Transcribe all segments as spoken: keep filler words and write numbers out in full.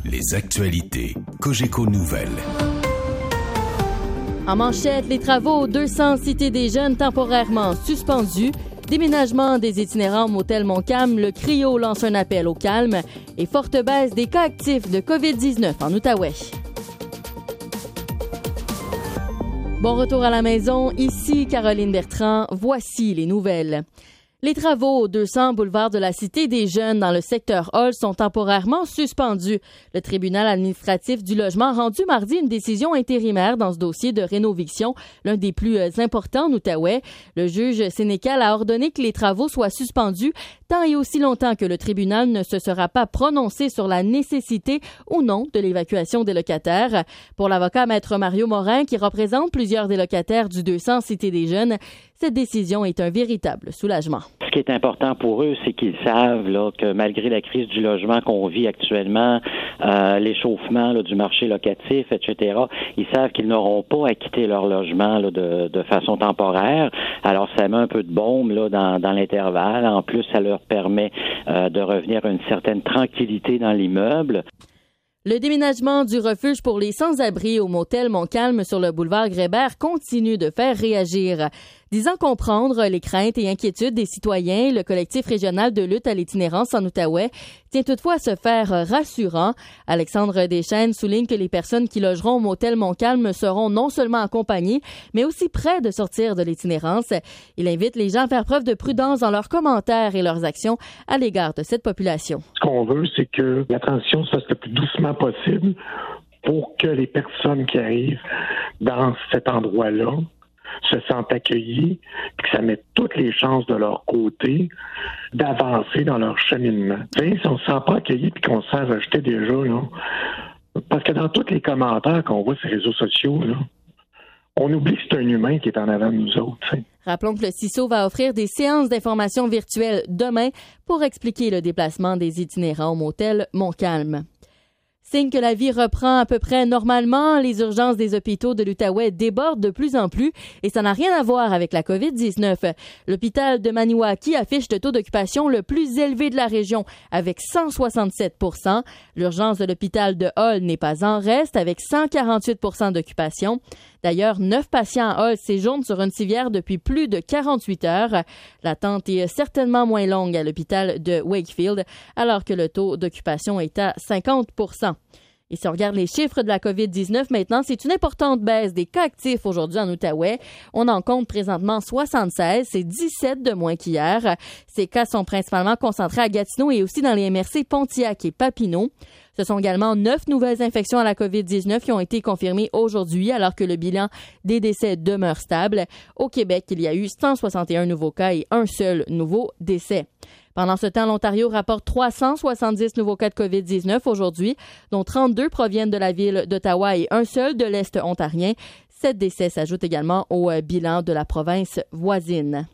Les actualités Cogeco Nouvelles. En manchette, les travaux deux cents Cité des Jeunes temporairement suspendus. Déménagement des itinérants au motel Montcalm, le C R I O lance un appel au calme et forte baisse des cas actifs de covid dix-neuf en Outaouais. Bon retour à la maison, ici Caroline Bertrand, voici les nouvelles. Les travaux au deux cents boulevard de la Cité des Jeunes dans le secteur Hall sont temporairement suspendus. Le tribunal administratif du logement a rendu mardi une décision intérimaire dans ce dossier de rénoviction, l'un des plus importants en Outaouais. Le juge sénécal a ordonné que les travaux soient suspendus tant et aussi longtemps que le tribunal ne se sera pas prononcé sur la nécessité ou non de l'évacuation des locataires. Pour l'avocat Maître Mario Morin, qui représente plusieurs des locataires du deux cents Cité des Jeunes, cette décision est un véritable soulagement. Ce qui est important pour eux, c'est qu'ils savent là, que malgré la crise du logement qu'on vit actuellement, euh, l'échauffement là, du marché locatif, et cetera, ils savent qu'ils n'auront pas à quitter leur logement là, de, de façon temporaire. Alors, ça met un peu de baume là, dans, dans l'intervalle. En plus, ça leur permet euh, de revenir à une certaine tranquillité dans l'immeuble. Le déménagement du refuge pour les sans-abri au motel Montcalm sur le boulevard Grébert continue de faire réagir. Disant comprendre les craintes et inquiétudes des citoyens, le collectif régional de lutte à l'itinérance en Outaouais tient toutefois à se faire rassurant. Alexandre Deschênes souligne que les personnes qui logeront au motel Montcalm seront non seulement accompagnées, mais aussi près de sortir de l'itinérance. Il invite les gens à faire preuve de prudence dans leurs commentaires et leurs actions à l'égard de cette population. Ce qu'on veut, c'est que la transition se fasse le plus doucement possible pour que les personnes qui arrivent dans cet endroit-là se sentent accueillis, et que ça mette toutes les chances de leur côté d'avancer dans leur cheminement. Tu sais, si on ne se sent pas accueilli et qu'on se sent rejeté déjà, là, parce que dans tous les commentaires qu'on voit sur les réseaux sociaux, là, on oublie que c'est un humain qui est en avant de nous autres. T'sais. Rappelons que le C I S O va offrir des séances d'information virtuelles demain pour expliquer le déplacement des itinérants au motel Montcalm. Signe que la vie reprend à peu près normalement, les urgences des hôpitaux de l'Outaouais débordent de plus en plus et ça n'a rien à voir avec la covid dix-neuf. L'hôpital de Maniwaki affiche le taux d'occupation le plus élevé de la région avec cent soixante-sept pour cent. L'urgence de l'hôpital de Hall n'est pas en reste avec cent quarante-huit pour cent d'occupation. D'ailleurs, neuf patients à Hall séjournent sur une civière depuis plus de quarante-huit heures. L'attente est certainement moins longue à l'hôpital de Wakefield alors que le taux d'occupation est à cinquante pour cent. Et si on regarde les chiffres de la covid dix-neuf maintenant, c'est une importante baisse des cas actifs aujourd'hui en Outaouais. On en compte présentement soixante-seize, c'est dix-sept de moins qu'hier. Ces cas sont principalement concentrés à Gatineau et aussi dans les M R C Pontiac et Papineau. Ce sont également neuf nouvelles infections à la covid dix-neuf qui ont été confirmées aujourd'hui alors que le bilan des décès demeure stable. Au Québec, il y a eu cent soixante et un nouveaux cas et un seul nouveau décès. Pendant ce temps, l'Ontario rapporte trois cent soixante-dix nouveaux cas de covid dix-neuf aujourd'hui, dont trente-deux proviennent de la ville d'Ottawa et un seul de l'Est ontarien. Sept décès s'ajoutent également au bilan de la province voisine.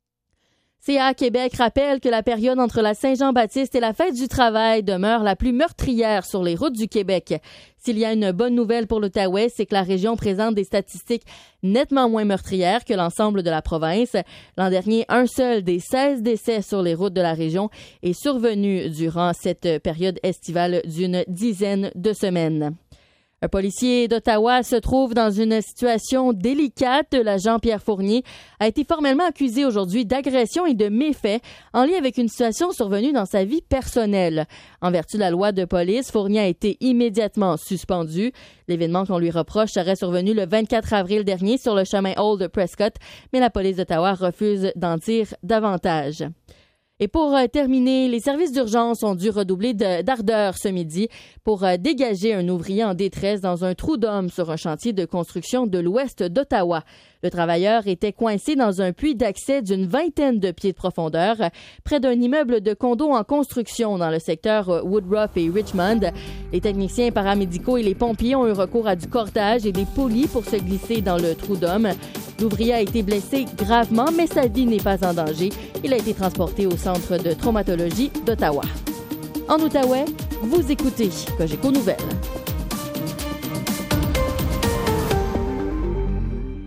C A Québec rappelle que la période entre la Saint-Jean-Baptiste et la Fête du travail demeure la plus meurtrière sur les routes du Québec. S'il y a une bonne nouvelle pour l'Outaouais, c'est que la région présente des statistiques nettement moins meurtrières que l'ensemble de la province. L'an dernier, un seul des seize décès sur les routes de la région est survenu durant cette période estivale d'une dizaine de semaines. Un policier d'Ottawa se trouve dans une situation délicate. L'agent Pierre Fournier a été formellement accusé aujourd'hui d'agression et de méfaits en lien avec une situation survenue dans sa vie personnelle. En vertu de la loi de police, Fournier a été immédiatement suspendu. L'événement qu'on lui reproche serait survenu le vingt-quatre avril dernier sur le chemin Old Prescott, mais la police d'Ottawa refuse d'en dire davantage. Et pour euh, terminer, les services d'urgence ont dû redoubler de, d'ardeur ce midi pour euh, dégager un ouvrier en détresse dans un trou d'homme sur un chantier de construction de l'ouest d'Ottawa. Le travailleur était coincé dans un puits d'accès d'une vingtaine de pieds de profondeur près d'un immeuble de condos en construction dans le secteur Woodruff et Richmond. Les techniciens paramédicaux et les pompiers ont eu recours à du cordage et des poulies pour se glisser dans le trou d'homme. L'ouvrier a été blessé gravement, mais sa vie n'est pas en danger. Il a été transporté au centre de traumatologie d'Ottawa. En Outaouais, vous écoutez Cogeco Nouvelles.